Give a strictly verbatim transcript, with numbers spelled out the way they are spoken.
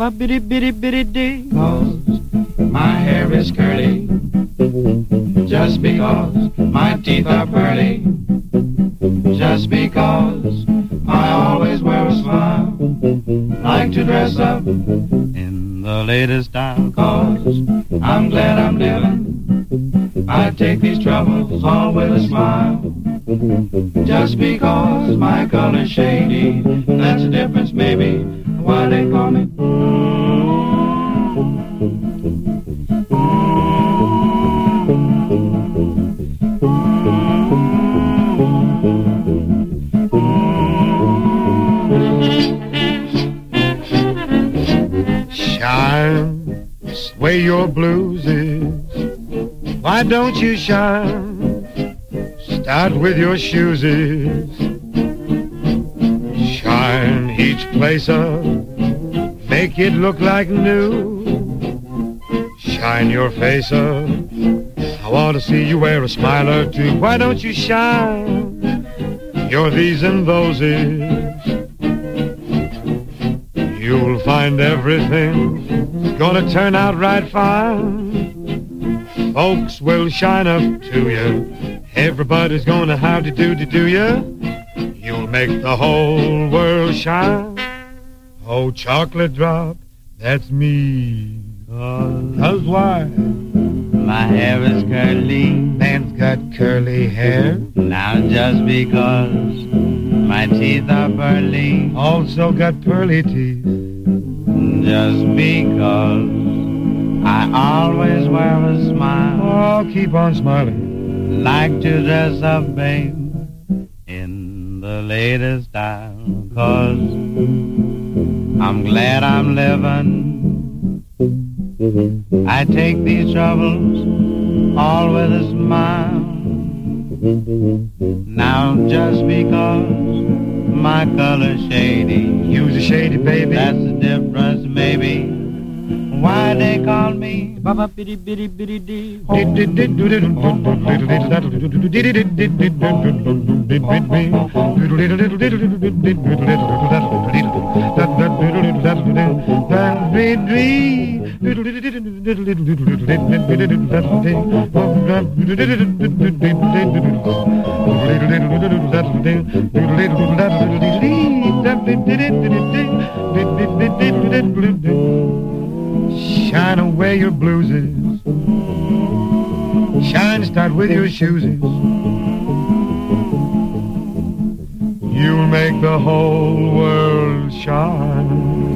Ba bitty bitty bitty dee. 'Cause my hair is curly, just because my teeth are pearly, just because I always wear a smile, like to dress up In the latest style. 'cause I'm glad I'm living. I take these troubles all with a smile, just because my color's shady. That's the difference, maybe, why they call me. Shine, sway your blues is. Why don't you shine? Start with your shoes is. Shine each place up, make it look like new. Shine your face up, I want to see you wear a smile or two. Why don't you shine your these and those is? You'll find everything's gonna turn out right fine. Folks will shine up to you. Everybody's gonna howdy doody do you. You'll make the whole world shine. Oh, chocolate drop, that's me. Cause Cause why? my hair is curly. Man's got curly hair. Now just because my teeth are pearly, Also got pearly teeth. just because I always wear a smile, Oh, keep on smiling. like to dress up, babe, in the latest style. 'Cause I'm glad I'm living. I take these troubles all with a smile. Now just because my color's shady, Use a shady baby. that's the difference, maybe, why they call me Baba Bitty Bitty Bitty Dee. Shine away your blueses. Shine, start with your shoeses. You'll make the whole world shine.